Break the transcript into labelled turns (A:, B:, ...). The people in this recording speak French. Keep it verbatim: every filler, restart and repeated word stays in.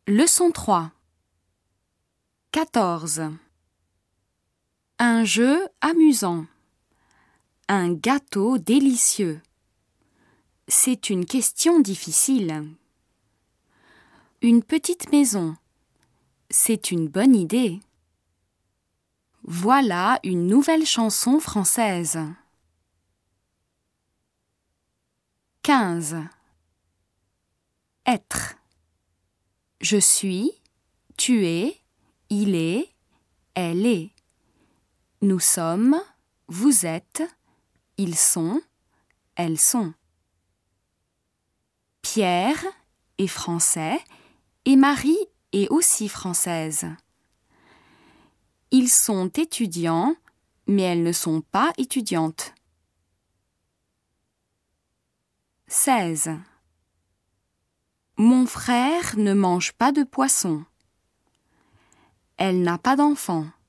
A: Leçon trois. quatorze. Un jeu amusant. Un gâteau délicieux. C'est une question difficile. Une petite maison. C'est une bonne idée. Voilà une nouvelle chanson française. quinze. Être. Je suis, tu es, il est, elle est. Nous sommes, vous êtes, ils sont, elles sont. Pierre est français et Marie est aussi française. Ils sont étudiants, mais elles ne sont pas étudiantes. seize. Mon frère ne mange pas de poisson. Elle n'a pas d'enfant.